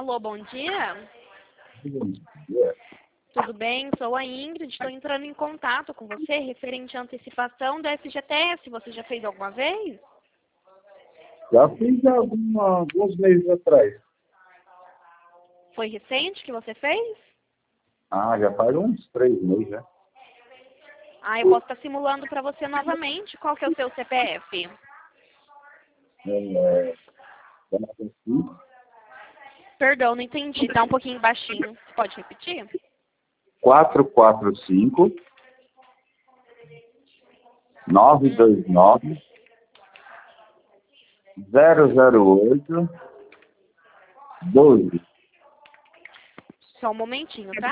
Alô, bom dia. Bom dia. Tudo bem? Sou a Ingrid, estou entrando em contato com você referente à antecipação da FGTS. Você já fez alguma vez? Já fiz alguns meses atrás. Foi recente que você fez? Já faz uns 3 meses, já. Eu posso estar simulando para você novamente. Qual que é o seu CPF? Vamos aqui. Perdão, não entendi. Tá um pouquinho baixinho. Você pode repetir? 445 929 008 12. Só um momentinho, tá?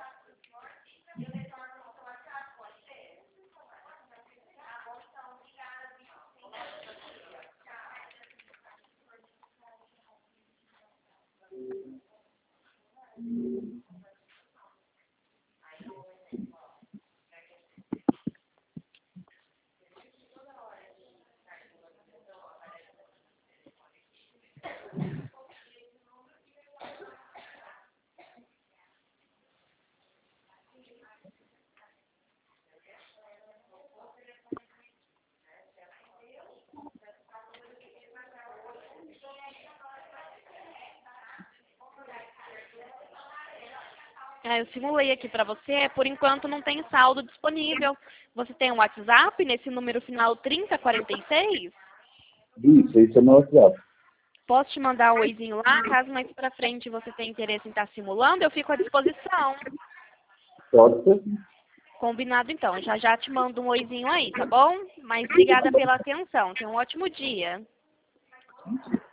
Eu simulei aqui para você. Por enquanto não tem saldo disponível. Você tem um WhatsApp nesse número final 3046? Isso é meu WhatsApp. Posso te mandar um oizinho lá? Caso mais pra frente você tenha interesse em estar simulando, eu fico à disposição. Pode ser. Combinado então. Já já te mando um oizinho aí, tá bom? Mas obrigada pela atenção. Tenha um ótimo dia.